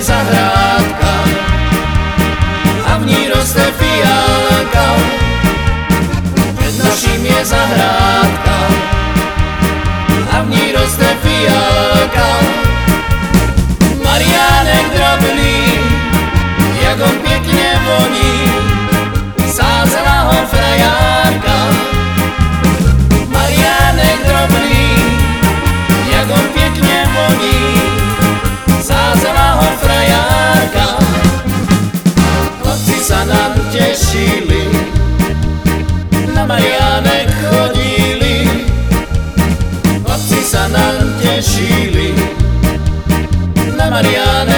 zahrádka a v ní roste fialka. Pred naším je zahrádka a v ní roste fialka. Mariánek drobný, jak on pěkně voní, sázela ho frajárka. Mariánek drobný, jak on pěkně voní, sázela ho frajárka. Chlapci sa nám tešili, na Mariánek chodili. Chlapci sa nám tešili, na Mariánek